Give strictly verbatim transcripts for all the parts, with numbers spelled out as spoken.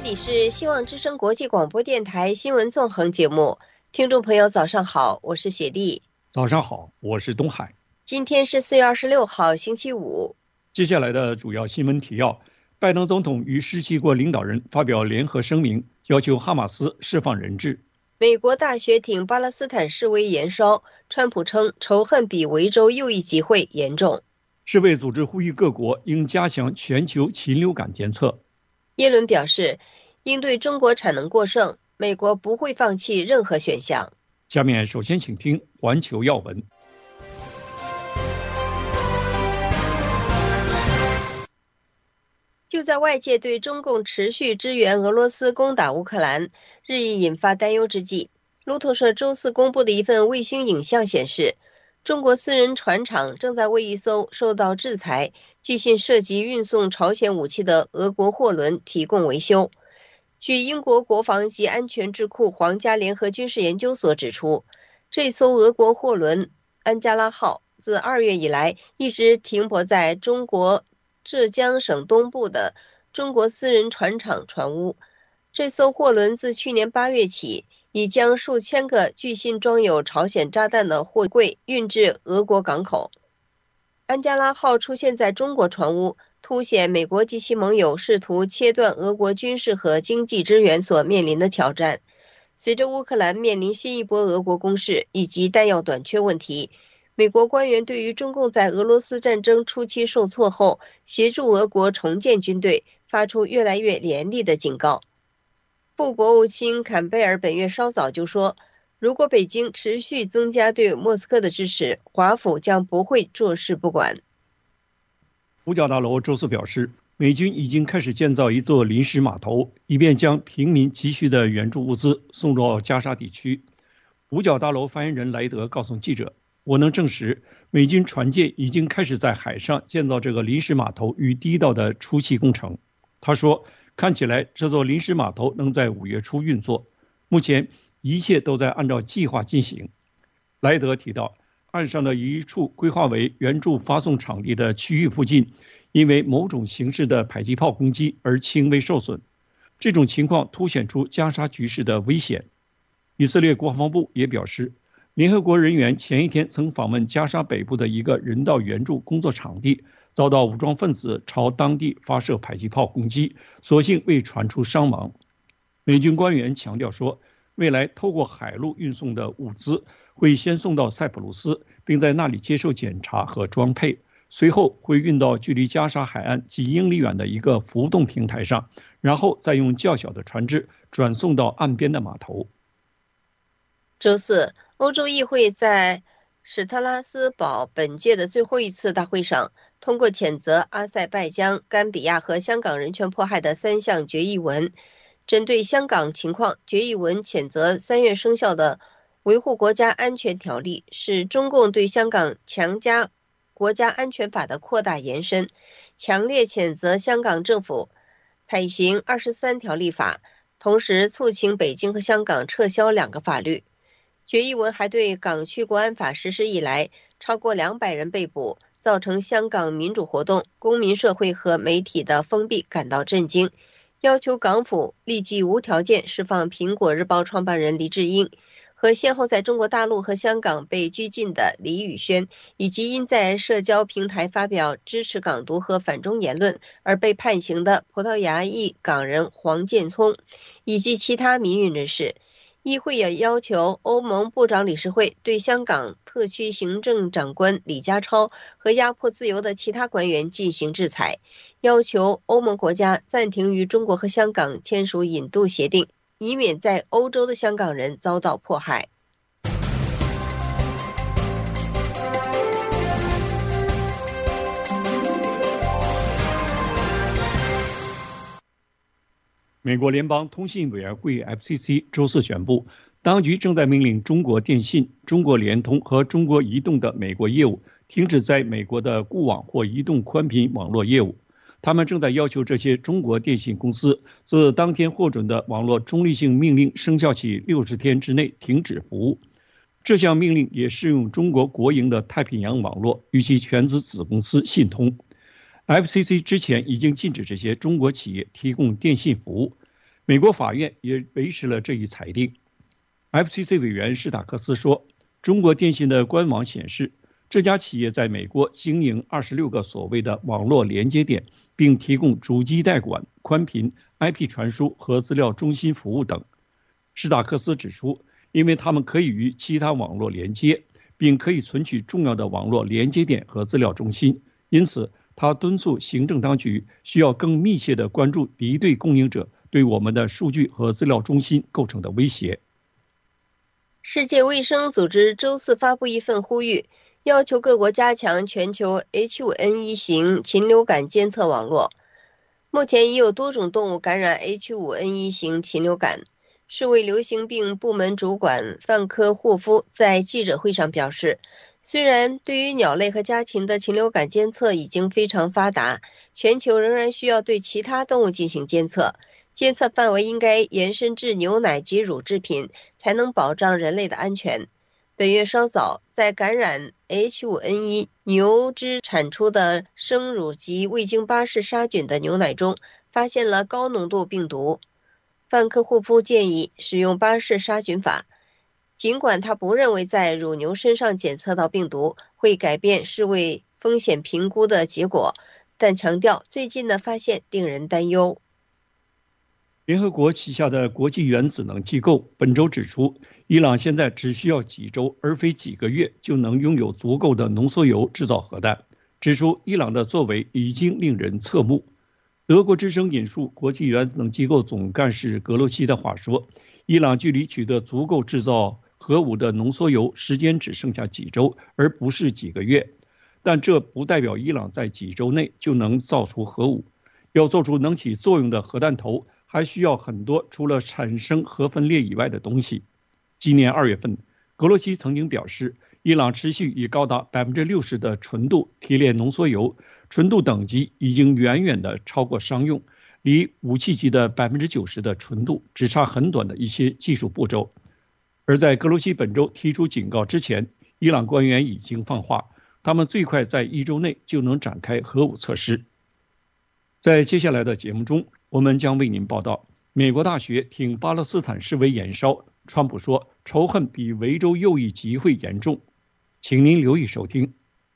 这里是希望之声国际广播电台新闻纵横节目，听众朋友早上好，我是雪莉。 早上好，我是东海。 今天是四月二十六号星期五。 接下来的主要新闻提要：拜登总统与十七国领导人发表联合声明，要求哈马斯释放人质。 美国大学挺巴勒斯坦示威延烧，川普称仇恨比维州右翼集会严重。 世卫组织呼吁各国应加强全球禽流感监测。 耶伦表示，应对中国产能过剩，美国不会放弃任何选项。 下面首先请听环球要闻。 就在外界对中共持续支援俄罗斯攻打乌克兰日益引发担忧之际，路透社周四公布的一份卫星影像显示，中国私人船厂正在为一艘受到制裁、据信涉及运送朝鲜武器的俄国货轮提供维修。据英国国防及安全智库皇家联合军事研究所指出，这艘俄国货轮安加拉号自二月以来一直停泊在中国浙江省东部的中国私人船厂船坞。这艘货轮自去年八月起，已将数千个据信装有朝鲜炸弹的货柜运至俄国港口。安加拉号出现在中国船坞，凸显美国及其盟友试图切断俄国军事和经济支援所面临的挑战。随着乌克兰面临新一波俄国攻势以及弹药短缺问题，美国官员对于中共在俄罗斯战争初期受挫后协助俄国重建军队发出越来越严厉的警告。副国务卿坎贝尔本月稍早就说，如果北京持续增加对莫斯科的支持，华府将不会坐视不管。 五角大楼周四表示，美军已经开始建造一座临时码头，以便将平民急需的援助物资送到加沙地区。五角大楼发言人莱德告诉记者，我能证实，美军船舰已经开始在海上建造这个临时码头与地道的初期工程。他说，看起来这座临时码头能在五月初运作，目前一切都在按照计划进行。莱德提到，岸上的一处规划为援助发送场地的区域附近，因为某种形式的迫击炮攻击而轻微受损。这种情况凸显出加沙局势的危险。以色列国防部也表示，联合国人员前一天曾访问加沙北部的一个人道援助工作场地，遭到武装分子朝当地发射迫击炮攻击，所幸未传出伤亡。美军官员强调说，未来透过海路运送的物资会先送到塞浦路斯，并在那里接受检查和装配，随后会运到距离加沙海岸几英里远的一个浮动平台上，然后再用较小的船只转送到岸边的码头。 周四，欧洲议会在史特拉斯堡本届的最后一次大会上通过谴责阿塞拜疆、甘比亚和香港人权迫害的三项决议文。针对香港情况，决议文谴责三月生效的维护国家安全条例是中共对香港强加国家安全法的扩大延伸，强烈谴责香港政府采行二十三条立法，同时促请北京和香港撤销两个法律。决议文还对港区国安法实施以来超过两百人被捕，造成香港民主活动、公民社会和媒体的封闭感到震惊，要求港府立即无条件释放苹果日报创办人黎智英和先后在中国大陆和香港被拘禁的李宇轩，以及因在社交平台发表支持港独和反中言论而被判刑的葡萄牙裔港人黄建聪以及其他民运人士。议会也要求欧盟部长理事会对香港特区行政长官李家超和压迫自由的其他官员进行制裁，要求欧盟国家暂停与中国和香港签署引渡协定，以免在欧洲的香港人遭到迫害。 美国联邦通信委员会 F C C 周四宣布，当局正在命令中国电信、中国联通和中国移动的美国业务停止在美国的固网或移动宽频网络业务。他们正在要求这些中国电信公司自当天获准的网络中立性命令生效起六十天之内停止服务。这项命令也适用中国国营的太平洋网络与其全资子公司信通。F C C 之前已经禁止这些中国企业提供电信服务。 美国法院也维持了这一裁定。F C C 委员史塔克斯说，中国电信的官网显示，这家企业在美国经营二十六个所谓的网络连接点，并提供主机代管、宽频、I P 传输和资料中心服务等。史塔克斯指出，因为它们可以与其他网络连接，并可以存取重要的网络连接点和资料中心，因此他敦促行政当局需要更密切地关注敌对供应者对我们的数据和资料中心构成的威胁。 世界卫生组织周四发布一份呼吁，要求各国加强全球 H 五 N 一 型禽流感监测网络。目前已有多种动物感染 H 五 N 一 型禽流感。世卫流行病部门主管范科霍夫在记者会上表示，虽然对于鸟类和家禽的禽流感监测已经非常发达，全球仍然需要对其他动物进行监测。监测范围应该延伸至牛奶及乳制品，才能保障人类的安全。本月稍早，在感染 H 五 N 一 牛只产出的生乳及未经巴氏杀菌的牛奶中，发现了高浓度病毒。范科霍夫建议使用巴氏杀菌法，尽管他不认为在乳牛身上检测到病毒会改变世卫风险评估的结果，但强调最近的发现令人担忧。 联合国旗下的国际原子能机构本周指出，伊朗现在只需要几周而非几个月就能拥有足够的浓缩铀制造核弹，指出伊朗的作为已经令人侧目。德国之声引述国际原子能机构总干事格罗西的话说，伊朗距离取得足够制造核武的浓缩铀时间只剩下几周，而不是几个月。但这不代表伊朗在几周内就能造出核武。要做出能起作用的核弹头，还需要很多除了产生核分裂以外的东西。今年二月份，格罗西曾经表示，伊朗持续以高达 百分之六十 的纯度提炼浓缩铀，纯度等级已经远远的超过商用，离武器级的 百分之九十 的纯度只差很短的一些技术步骤。而在格罗西本周提出警告之前，伊朗官员已经放话，他们最快在一周内就能展开核武测试。在接下来的节目中，我们将为您报道，美国大学挺巴勒斯坦示威延烧，川普说仇恨比维州右翼集会严重。请您留意收听。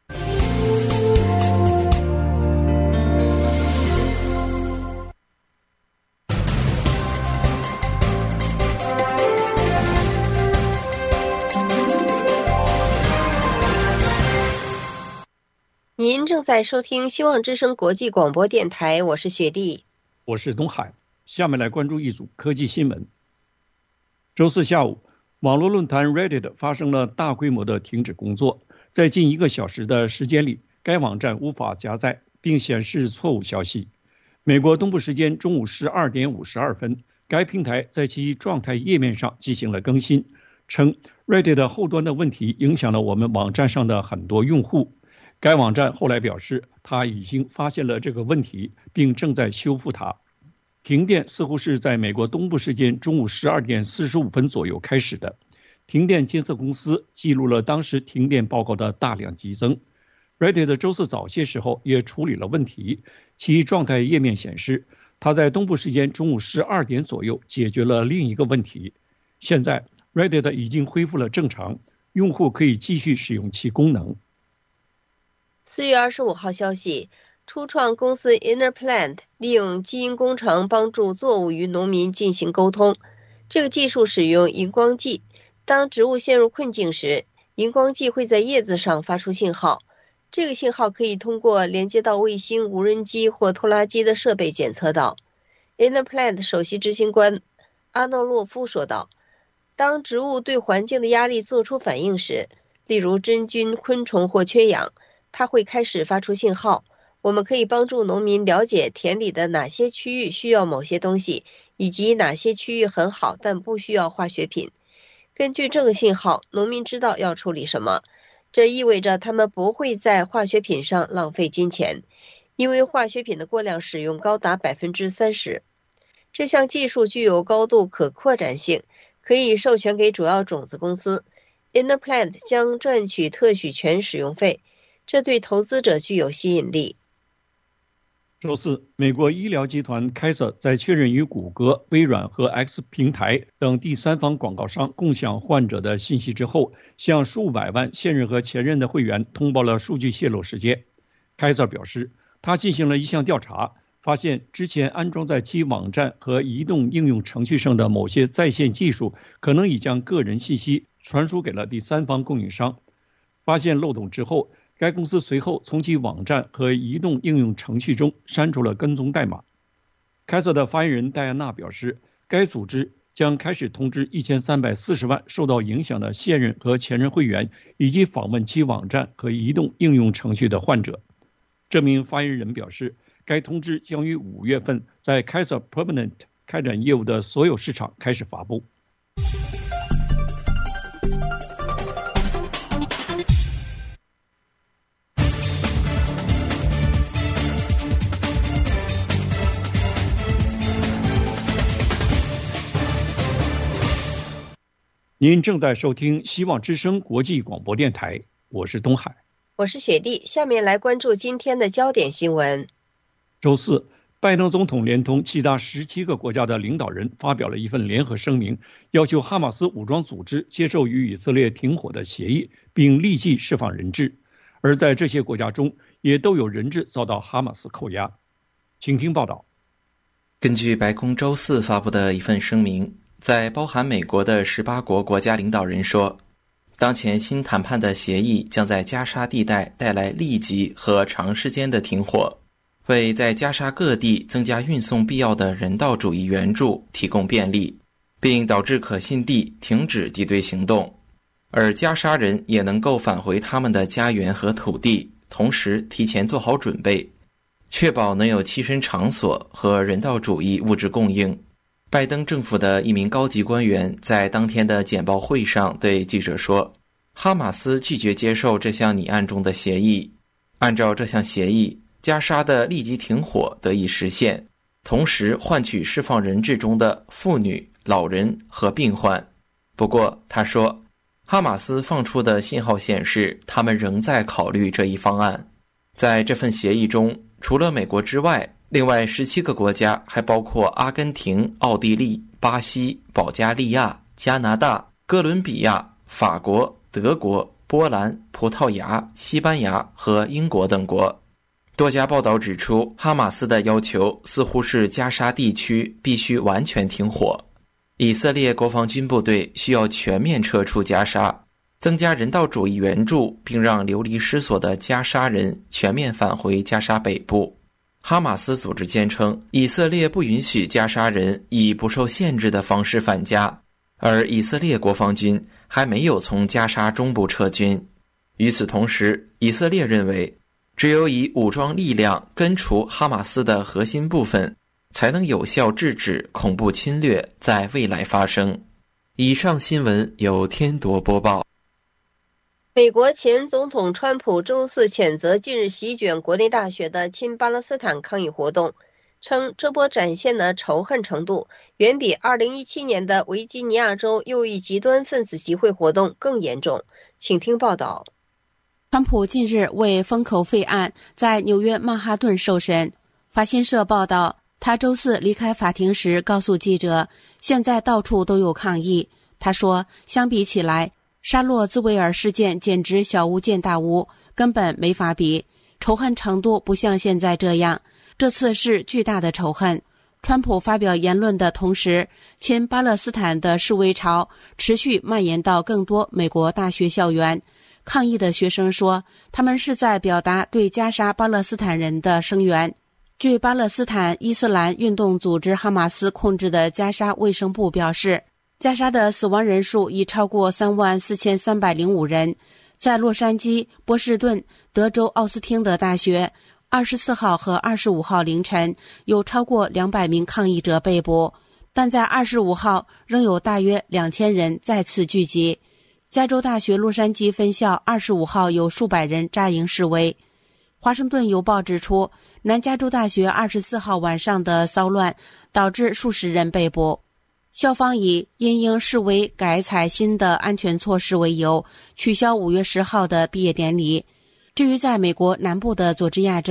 您正在收听希望之声国际广播电台，我是雪莉， 我是东海。下面来关注一组科技新闻。周四下午，网络论坛 Reddit 发生了大规模的停止工作，在近一个小时的时间里，该网站无法加载并显示错误消息。美国东部时间中午十二点五十二分，该平台在其状态页面上进行了更新，称 Reddit 后端的问题影响了我们网站上的很多用户。该网站后来表示，他已经发现了这个问题，并正在修复它。停电似乎是在美国东部时间中午十二点四十五分左右开始的。停电监测公司记录了当时停电报告的大量激增。Reddit 周四早些时候也处理了问题，其状态页面显示，它在东部时间中午十二点左右解决了另一个问题。现在 Reddit 已经恢复了正常，用户可以继续使用其功能。 四月二十五号消息，初创公司 InnerPlant 利用基因工程帮助作物与农民进行沟通。这个技术使用荧光剂，当植物陷入困境时，荧光剂会在叶子上发出信号。这个信号可以通过连接到卫星、无人机或拖拉机的设备检测到。InnerPlant 首席执行官阿诺洛夫说道，当植物对环境的压力做出反应时，例如真菌、昆虫或缺氧，它会开始发出信号。我们可以帮助农民了解田里的哪些区域需要某些东西，以及哪些区域很好但不需要化学品。根据这个信号，农民知道要处理什么。这意味着他们不会在化学品上浪费金钱，因为化学品的过量使用高达 百分之三十。这项技术具有高度可扩展性，可以授权给主要种子公司。InnerPlant 将赚取特许权使用费，这对投资者具有吸引力。 周四，美国医疗集团凯瑟在确认与谷歌、微软和 X 平台等第三方广告商共享患者的信息之后，向数百万现任和前任的会员通报了数据泄露事件。凯瑟表示，他进行了一项调查，发现之前安装在其网站和移动应用程序上的某些在线技术可能已将个人信息传输给了第三方供应商。发现漏洞之后，该公司随后从其网站和移动应用程序中删除了跟踪代码。凯瑟的发言人戴安娜表示，该组织将开始通知一千三百四十万受到影响的现任和前任会员以及访问其网站和移动应用程序的患者。这名发言人表示，该通知将于五月份在凯瑟 Permanent 开展业务的所有市场开始发布。您正在收听希望之声国际广播电台，我是东海， 我是雪莉。下面来关注今天的焦点新闻。 周四，拜登总统连同其他十七个国家的领导人发表了一份联合声明，要求哈马斯武装组织接受与以色列停火的协议，并立即释放人质。而在这些国家中，也都有人质遭到哈马斯扣押。请听报道。 根据白宫周四发布的一份声明，在包含美国的十八国国家领导人说，当前新谈判的协议将在加沙地带带来立即和长时间的停火，为在加沙各地增加运送必要的人道主义援助提供便利，并导致可信地停止敌对行动，而加沙人也能够返回他们的家园和土地，同时提前做好准备，确保能有栖身场所和人道主义物质供应。拜登政府的一名高级官员在当天的简报会上对记者说，哈马斯拒绝接受这项拟案中的协议。按照这项协议，加沙的立即停火得以实现，同时换取释放人质中的妇女、老人和病患。不过他说，哈马斯放出的信号显示他们仍在考虑这一方案。在这份协议中，除了美国之外，另外十七个国家还包括阿根廷、奥地利、巴西、保加利亚、加拿大、哥伦比亚、法国、德国、波兰、葡萄牙、西班牙和英国等国。多家报道指出，哈马斯的要求似乎是加沙地区必须完全停火，以色列国防军部队需要全面撤出加沙，增加人道主义援助，并让流离失所的加沙人全面返回加沙北部。哈马斯组织坚称，以色列不允许加沙人以不受限制的方式返家，而以色列国防军还没有从加沙中部撤军。与此同时，以色列认为，只有以武装力量根除哈马斯的核心部分，才能有效制止恐怖侵略在未来发生。以上新闻由天铎播报。 美国前总统川普周四谴责近日席卷国内大学的亲巴勒斯坦抗议活动，称这波展现的仇恨程度远比二零一七年的维吉尼亚州右翼极端分子集会活动更严重。请听报道。 川普近日为封口费案在纽约曼哈顿受审。法新社报道，他周四离开法庭时告诉记者，现在到处都有抗议。他说，相比起来，沙洛兹维尔事件简直小巫见大巫，根本没法比，仇恨程度不像现在这样，这次是巨大的仇恨。川普发表言论的同时，亲巴勒斯坦的示威潮持续蔓延到更多美国大学校园。抗议的学生说，他们是在表达对加沙巴勒斯坦人的声援。据巴勒斯坦伊斯兰运动组织哈马斯控制的加沙卫生部表示，加沙的死亡人数已超过三万四千三百零五人。在洛杉矶、波士顿、德州奥斯汀的大学，二十四号和二十五号凌晨有超过两百名抗议者被捕，但在二十五号仍有大约两千人再次聚集。加州大学洛杉矶分校二十五号有数百人扎营示威。华盛顿邮报指出，南加州大学二十四号晚上的骚乱导致数十人被捕。校方以因应示威改采新的安全措施为由，取消五月十号的毕业典礼。至于在美国南部的佐治亚州，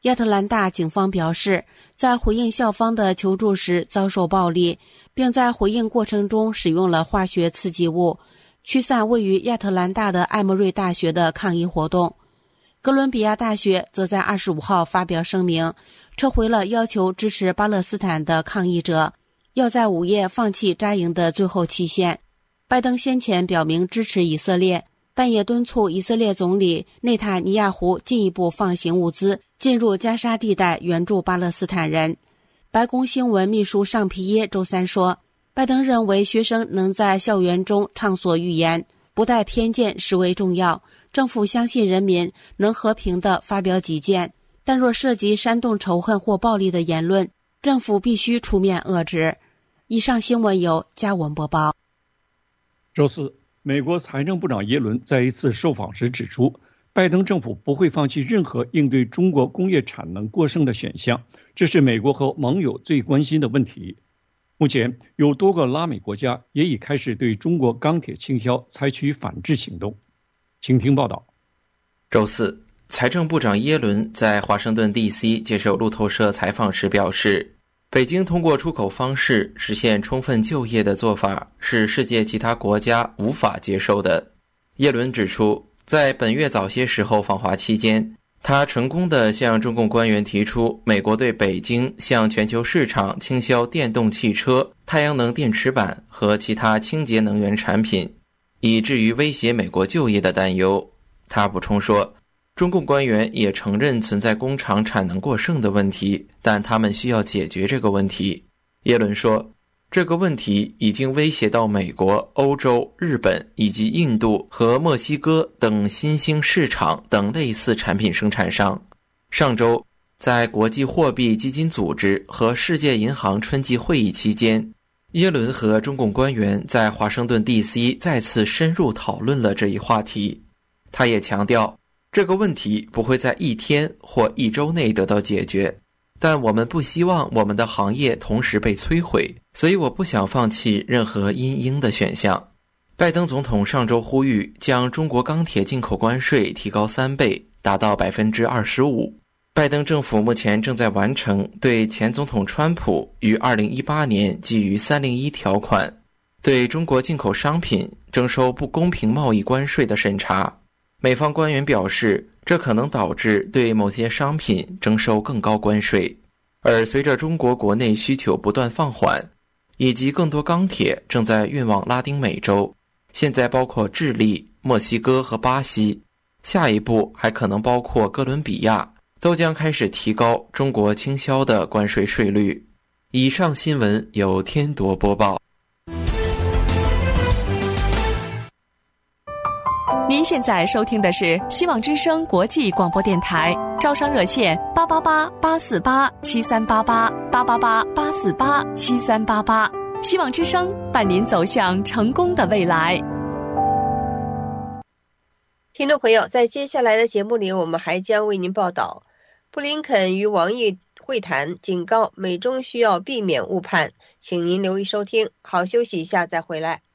亚特兰大警方表示，在回应校方的求助时遭受暴力，并在回应过程中使用了化学刺激物，驱散位于亚特兰大的艾默瑞大学的抗议活动。哥伦比亚大学则在二十五号发表声明，撤回了要求支持巴勒斯坦的抗议者要在午夜放弃扎营的最后期限。拜登先前表明支持以色列，但也敦促以色列总理内塔尼亚胡进一步放行物资进入加沙地带援助巴勒斯坦人。白宫新闻秘书尚皮耶周三说，拜登认为学生能在校园中畅所欲言，不带偏见实为重要，政府相信人民能和平地发表己见，但若涉及煽动仇恨或暴力的言论，政府必须出面遏制。以上新闻由嘉文播报。 周四，美国财政部长耶伦在一次受访时指出，拜登政府不会放弃任何应对中国工业产能过剩的选项，这是美国和盟友最关心的问题。目前，有多个拉美国家也已开始对中国钢铁倾销采取反制行动。请听报道。 周四，财政部长耶伦在华盛顿 D C 接受路透社采访时表示，北京通过出口方式实现充分就业的做法是世界其他国家无法接受的。耶伦指出，在本月早些时候访华期间，他成功地向中共官员提出美国对北京向全球市场倾销电动汽车、太阳能电池板和其他清洁能源产品，以至于威胁美国就业的担忧。他补充说，中共官员也承认存在工厂产能过剩的问题，但他们需要解决这个问题。耶伦说，这个问题已经威胁到美国、欧洲、日本以及印度和墨西哥等新兴市场等类似产品生产商。上周，在国际货币基金组织和世界银行春季会议期间，耶伦和中共官员在华盛顿 D C 再次深入讨论了这一话题。他也强调，这个问题不会在一天或一周内得到解决，但我们不希望我们的行业同时被摧毁，所以我不想放弃任何因应的选项。拜登总统上周呼吁将中国钢铁进口关税提高三倍，达到 百分之二十五。拜登政府目前正在完成对前总统川普于二零一八年基于三零一条款对中国进口商品征收不公平贸易关税的审查。美方官员表示，这可能导致对某些商品征收更高关税，而随着中国国内需求不断放缓，以及更多钢铁正在运往拉丁美洲，现在包括智利、墨西哥和巴西，下一步还可能包括哥伦比亚，都将开始提高中国倾销的关税税率。以上新闻由天铎播报。 您现在收听的是希望之声国际广播电台，招商热线八八八八四八七三八八八八八八四八七三八八，希望之声伴您走向成功的未来。 听众朋友，在接下来的节目里，我们还将为您报道，布林肯与王毅会谈，警告美中需要避免误判，请您留意收听。好，休息一下再回来。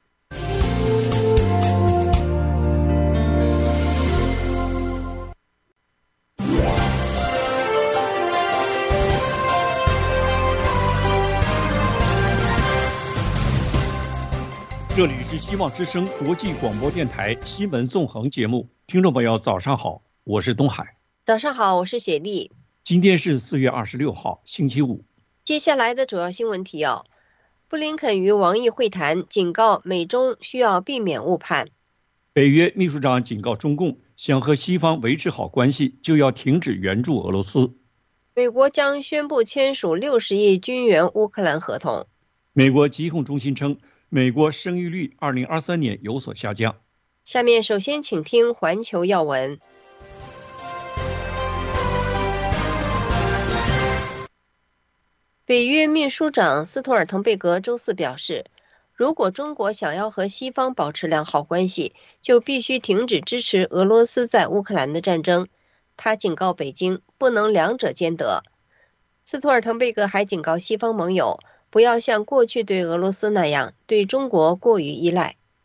这里是希望之声国际广播电台新闻纵横节目，听众朋友早上好，我是东海。 早上好，我是雪莉。 今天是四月二十六号，星期五。 接下来的主要新闻提要：布林肯与王毅会谈，警告美中需要避免误判。 北约秘书长警告中共，想和西方维持好关系，就要停止援助俄罗斯。 美国将宣布签署六十亿军援乌克兰合同。 美国疾控中心称，美国生育率二零二三年有所下降。 下面首先请听环球要闻。北约秘书长斯托尔滕贝格周四表示，如果中国想要和西方保持良好关系，就必须停止支持俄罗斯在乌克兰的战争。他警告北京，不能两者兼得。斯托尔滕贝格还警告西方盟友，不要像过去对俄罗斯那样对中国过于依赖。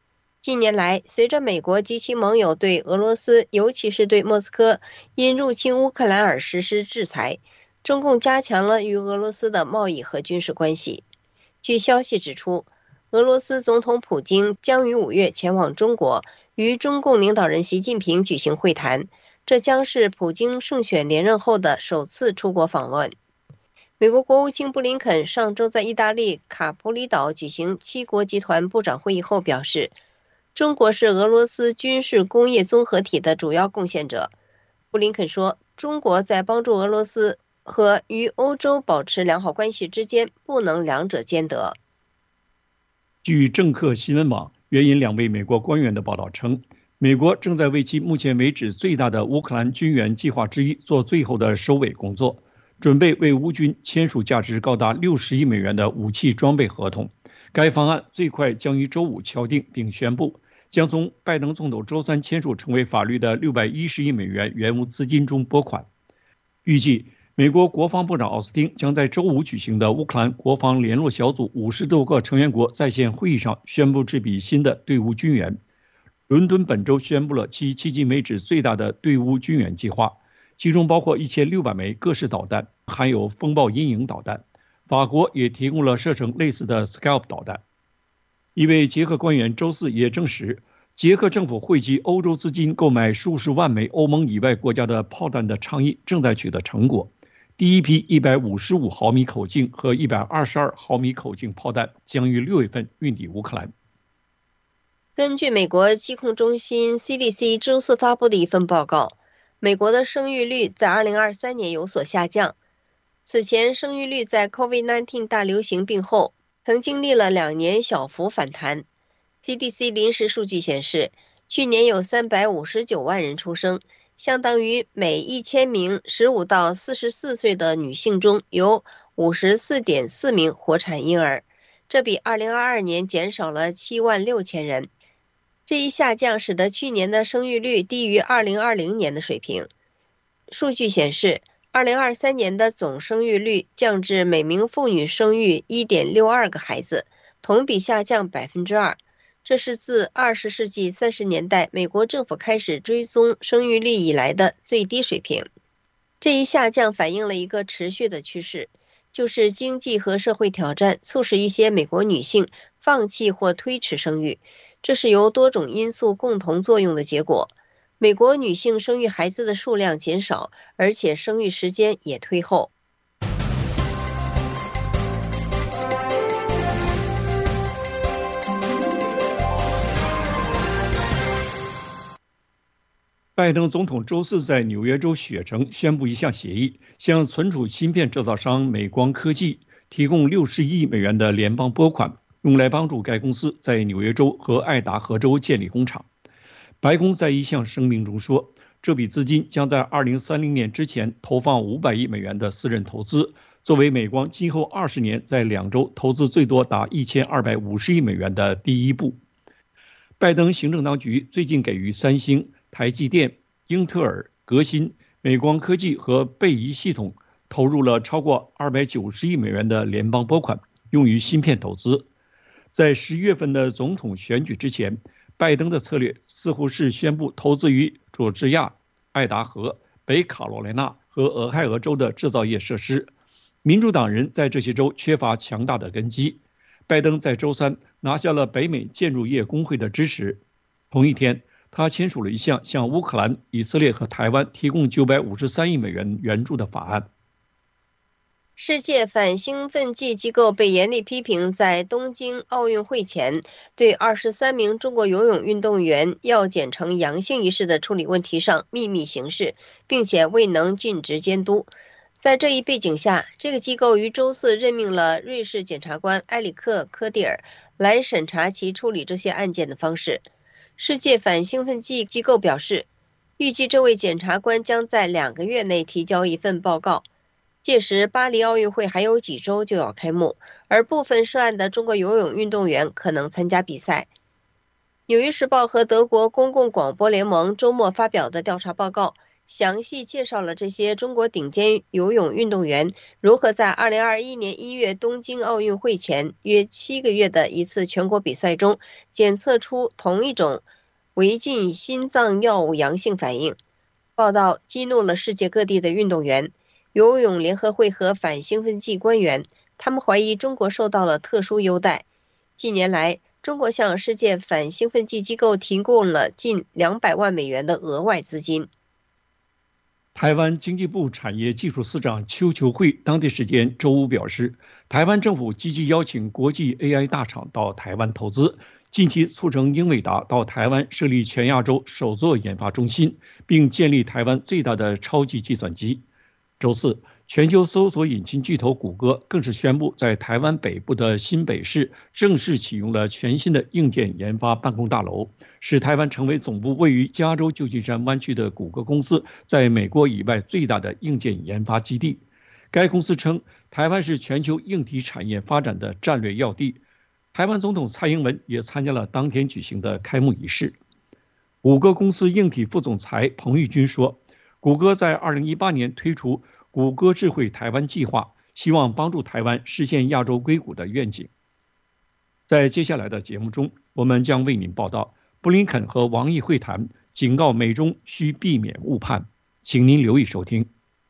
近年来，随着美国及其盟友对俄罗斯，尤其是对莫斯科因入侵乌克兰而实施制裁，中共加强了与俄罗斯的贸易和军事关系。据消息指出，俄罗斯总统普京将于五月前往中国，与中共领导人习近平举行会谈，这将是普京胜选连任后的首次出国访问。美国国务卿布林肯上周在意大利卡普里岛举行七国集团部长会议后表示，中国是俄罗斯军事工业综合体的主要贡献者。布林肯说，中国在帮助俄罗斯和与欧洲保持良好关系之间不能两者兼得。 据政客新闻网援引两位美国官员的报道称，美国正在为其目前为止最大的乌克兰军援计划之一做最后的收尾工作，准备为乌军签署价值高达六十亿美元的武器装备合同。该方案最快将于周五敲定并宣布，将从拜登总统周三签署成为法律的六百一十亿美元援乌资金中拨款。预计美国国防部长奥斯汀将在周五举行的乌克兰国防联络小组五十多个成员国在线会议上宣布这笔新的对乌军援。伦敦本周宣布了其迄今为止最大的对乌军援计划，其中包括一千六百枚各式导弹，含有风暴阴影导弹。法国也提供了射程类似的 Scalp 导弹。一位捷克官员周四也证实，捷克政府汇集欧洲资金购买数十万枚欧盟以外国家的炮弹的倡议正在取得成果。第一批一百五十五毫米口径和一百二十二毫米口径炮弹将于六月份运抵乌克兰。 根据美国疾控中心 C D C 周四发布的一份报告，美国的生育率在二零二三年有所下降。此前，生育率在 COVID 十九 大流行病后曾经历了两年小幅反弹。C D C 临时数据显示，去年有三百五十九万人出生，相当于每一千名十五到四十四岁的女性中有 五十四点四名活产婴儿，这比二零二二年减少了七万六千人。这一下降使得去年的生育率低于二零二零年的水平。数据显示，二零二三年的总生育率降至每名妇女生育 一点六二个孩子，同比下降 百分之二。这是自二十世纪三十年代美国政府开始追踪生育率以来的最低水平。这一下降反映了一个持续的趋势，就是经济和社会挑战促使一些美国女性放弃或推迟生育，这是由多种因素共同作用的结果。美国女性生育孩子的数量减少，而且生育时间也推后。 拜登总统周四在纽约州雪城宣布一项协议，向存储芯片制造商美光科技提供六十亿美元的联邦拨款，用来帮助该公司在纽约州和爱达荷州建立工厂。白宫在一项声明中说，这笔资金将在二零三零年之前投放五百亿美元的私人投资，作为美光今后二十年在两州投资最多达一千二百五十亿美元的第一步。拜登行政当局最近给予三星、台积电、英特尔、革新、美光科技和贝仪系统投入了超过二百九十亿美元的联邦拨款，用于芯片投资。在十一月份的总统选举之前，拜登的策略似乎是宣布投资于佐治亚、爱达荷、北卡罗来纳和俄亥俄州的制造业设施。民主党人在这些州缺乏强大的根基。拜登在周三拿下了北美建筑业工会的支持。同一天，他签署了一项向乌克兰、以色列和台湾提供九百五十三亿美元援助的法案。 世界反兴奋剂机构被严厉批评，在东京奥运会前对二十三名中国游泳运动员药检呈阳性一事的处理问题上秘密行事，并且未能尽职监督。在这一背景下，这个机构于周四任命了瑞士检察官埃里克·科蒂尔来审查其处理这些案件的方式。世界反兴奋剂机构表示，预计这位检察官将在两个月内提交一份报告。届时，巴黎奥运会还有几周就要开幕，而部分涉案的中国游泳运动员可能参加比赛。纽约时报和德国公共广播联盟周末发表的调查报告详细介绍了这些中国顶尖游泳运动员如何在二零二一年一月东京奥运会前约七个月的一次全国比赛中检测出同一种违禁心脏药物阳性反应。报道激怒了世界各地的运动员、游泳联合会和反兴奋剂官员，他们怀疑中国受到了特殊优待。近年来，中国向世界反兴奋剂机构提供了近两百万美元的额外资金。 台湾经济部产业技术司长邱球慧当地时间周五表示，台湾政府积极邀请国际 A I 大厂到台湾投资，近期促成英伟达到台湾设立全亚洲首座研发中心，并建立台湾最大的超级计算机。周四，全球搜索引擎巨头谷歌更是宣布，在台湾北部的新北市正式启用了全新的硬件研发办公大楼，使台湾成为总部位于加州旧金山湾区的谷歌公司在美国以外最大的硬件研发基地。该公司称，台湾是全球硬体产业发展的战略要地。台湾总统蔡英文也参加了当天举行的开幕仪式。谷歌公司硬体副总裁彭玉君说，谷歌在二零一八年推出谷歌智慧台湾计划，希望帮助台湾实现亚洲硅谷的愿景。在接下来的节目中，我们将为您报道布林肯和王毅会谈，警告美中需避免误判，请您留意收听。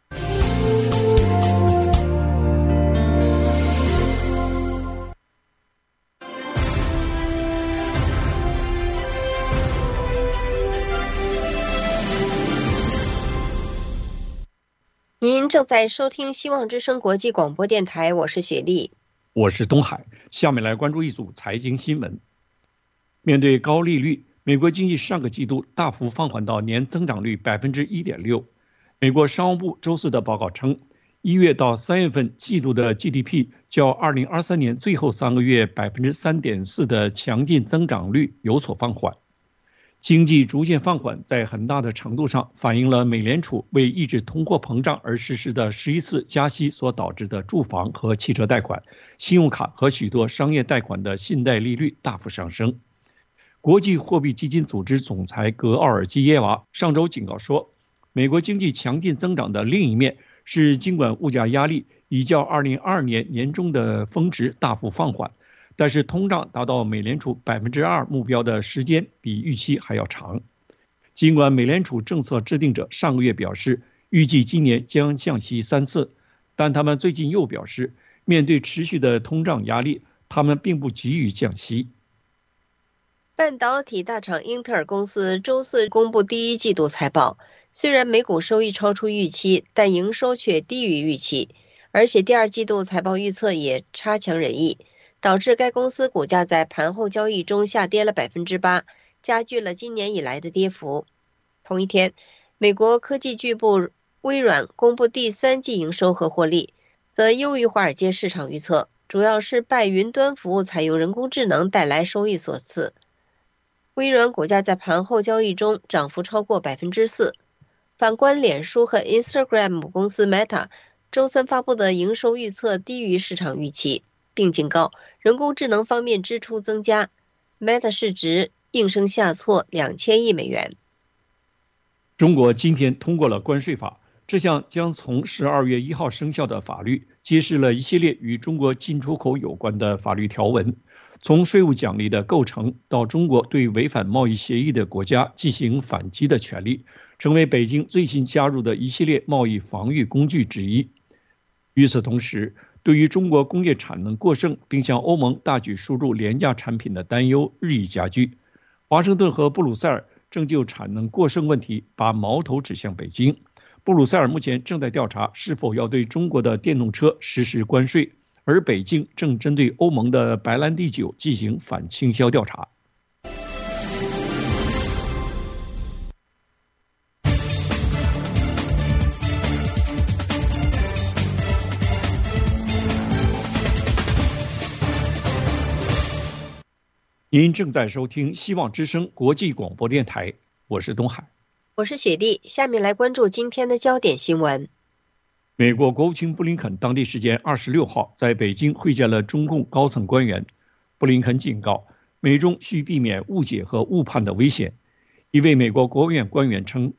您正在收听希望之声国际广播电台，我是雪莉， 我是东海。下面来关注一组财经新闻。面对高利率，美国经济上个季度大幅放缓到年增长率 百分之一点六。 美国商务部周四的报告称，一月到三月份季度的 G D P 较二零二三年最后三个月 百分之三点四 的强劲增长率有所放缓。经济逐渐放缓，在很大的程度上反映了美联储为抑制通货膨胀而实施的十一次加息所导致的住房和汽车贷款、信用卡和许多商业贷款的信贷利率大幅上升。国际货币基金组织总裁格奥尔基耶娃上周警告说，美国经济强劲增长的另一面是，尽管物价压力已较二零二二年年中的峰值大幅放缓，但是通胀达到美联储 百分之二 目标的时间比预期还要长。尽管美联储政策制定者上个月表示预计今年将降息三次，但他们最近又表示，面对持续的通胀压力，他们并不急于降息。 半导体大厂英特尔公司周四公布第一季度财报，虽然每股收益超出预期，但营收却低于预期，而且第二季度财报预测也差强人意，导致该公司股价在盘后交易中下跌了 百分之八， 加剧了今年以来的跌幅。同一天，美国科技巨擘微软公布第三季营收和获利，则优于华尔街市场预测，主要是拜云端服务采用人工智能带来收益所赐。微软股价在盘后交易中涨幅超过 百分之四。 反观脸书和 Instagram 母公司 Meta 周三发布的营收预测低于市场预期，并警告人工智能方面支出增加， Meta 市值应声下挫两千亿美元。 中国今天通过了关税法，这项将从十二月一号生效的法律揭示了一系列与中国进出口有关的法律条文，从税务奖励的构成到中国对违反贸易协议的国家进行反击的权利，成为北京最新加入的一系列贸易防御工具之一。与此同时，对于中国工业产能过剩并向欧盟大举输入廉价产品的担忧日益加剧。华盛顿和布鲁塞尔正就产能过剩问题把矛头指向北京。布鲁塞尔目前正在调查是否要对中国的电动车实施关税，而北京正针对欧盟的白兰地酒进行反倾销调查。您正在收听希望之声国际广播电台，我是东海， 我是雪莉。下面来关注今天的焦点新闻。 美国国务卿布林肯当地时间二十六号在北京会见了中共高层官员。布林肯警告，美中需避免误解和误判的危险。一位美国国务院官员称，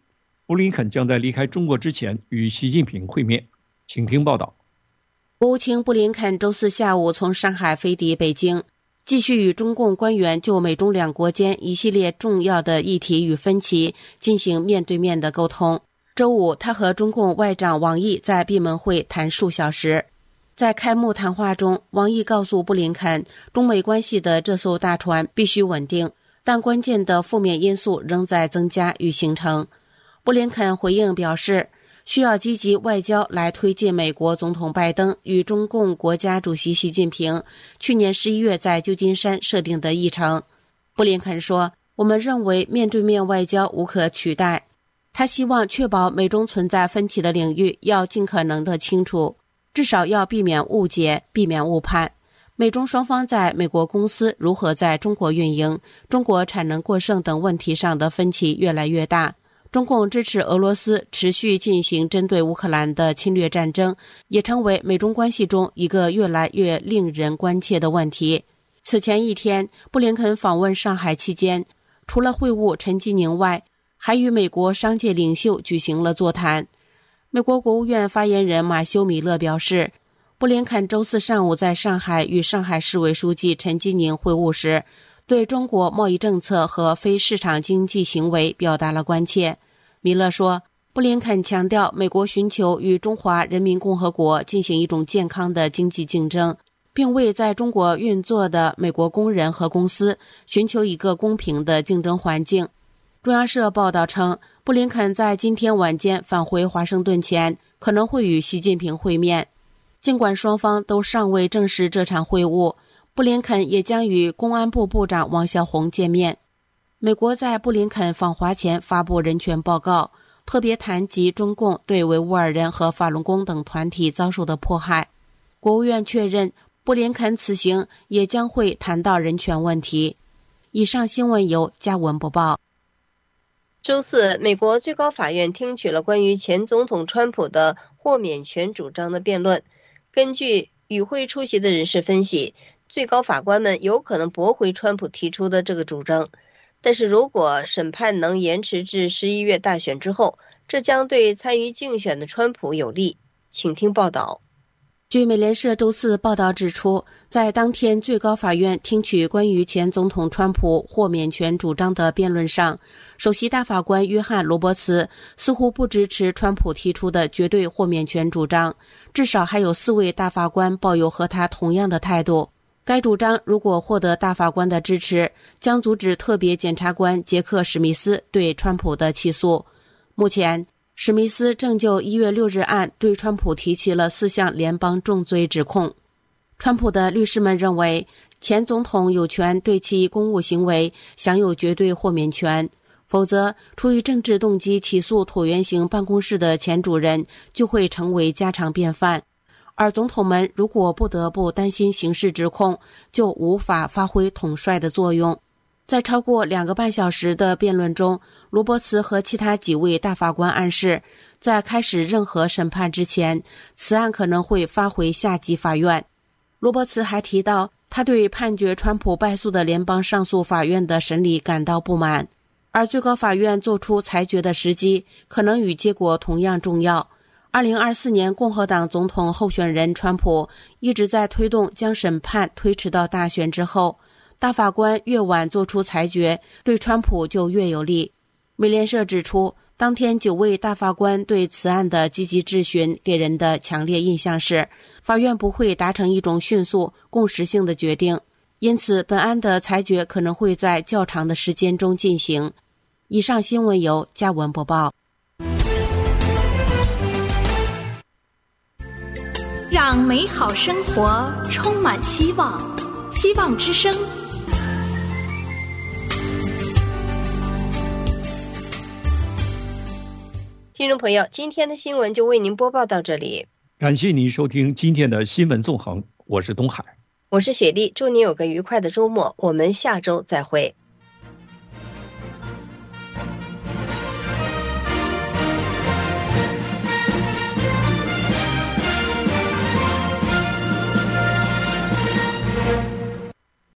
布林肯将在离开中国之前与习近平会面。请听报道。 国务卿布林肯周四下午从上海飞抵北京，继续与中共官员就美中两国间一系列重要的议题与分歧进行面对面的沟通。周五，他和中共外长王毅在闭门会谈数小时。在开幕谈话中，王毅告诉布林肯，中美关系的这艘大船必须稳定，但关键的负面因素仍在增加与形成。布林肯回应表示，需要积极外交来推进美国总统拜登与中共国家主席习近平去年十一月在旧金山设定的议程。布林肯说，我们认为面对面外交无可取代。他希望确保美中存在分歧的领域要尽可能的清楚，至少要避免误解，避免误判。美中双方在美国公司如何在中国运营、中国产能过剩等问题上的分歧越来越大。中共支持俄罗斯持续进行针对乌克兰的侵略战争，也成为美中关系中一个越来越令人关切的问题。此前一天，布林肯访问上海期间，除了会晤陈吉宁外，还与美国商界领袖举行了座谈。美国国务院发言人马修·米勒表示，布林肯周四上午在上海与上海市委书记陈吉宁会晤时，对中国贸易政策和非市场经济行为表达了关切。米勒说，布林肯强调美国寻求与中华人民共和国进行一种健康的经济竞争，并为在中国运作的美国工人和公司寻求一个公平的竞争环境。中央社报道称，布林肯在今天晚间返回华盛顿前，可能会与习近平会面。尽管双方都尚未证实这场会晤，布林肯也将与公安部部长王小洪见面。美国在布林肯访华前发布人权报告，特别谈及中共对维吾尔人和法轮功等团体遭受的迫害。国务院确认，布林肯此行也将会谈到人权问题。以上新闻由嘉文播报。 周四，美国最高法院听取了关于前总统川普的豁免权主张的辩论。根据与会出席的人士分析，最高法官们有可能驳回川普提出的这个主张，但是如果审判能延迟至十一月大选之后，这将对参与竞选的川普有利。请听报道。 据美联社周四报道指出，在当天最高法院听取关于前总统川普豁免权主张的辩论上，首席大法官约翰·罗伯茨似乎不支持川普提出的绝对豁免权主张，至少还有四位大法官抱有和他同样的态度。该主张如果获得大法官的支持，将阻止特别检察官杰克·史密斯对川普的起诉。目前，史密斯正就一月六日案对川普提起了四项联邦重罪指控。川普的律师们认为，前总统有权对其公务行为享有绝对豁免权，否则出于政治动机起诉椭圆形办公室的前主人就会成为家常便饭。而总统们如果不得不担心刑事指控，就无法发挥统帅的作用。在超过两个半小时的辩论中，罗伯茨和其他几位大法官暗示，在开始任何审判之前，此案可能会发回下级法院。罗伯茨还提到，他对判决川普败诉的联邦上诉法院的审理感到不满，而最高法院做出裁决的时机可能与结果同样重要。二零二四年共和党总统候选人川普一直在推动将审判推迟到大选之后，大法官越晚做出裁决，对川普就越有利。美联社指出，当天九位大法官对此案的积极质询给人的强烈印象是，法院不会达成一种迅速共识性的决定，因此本案的裁决可能会在较长的时间中进行。以上新闻由嘉文播报。 让美好生活充满希望，希望之声。 听众朋友，今天的新闻就为您播报到这里。 感谢您收听今天的新闻纵横，我是东海， 我是雪莉，祝您有个愉快的周末，我们下周再会。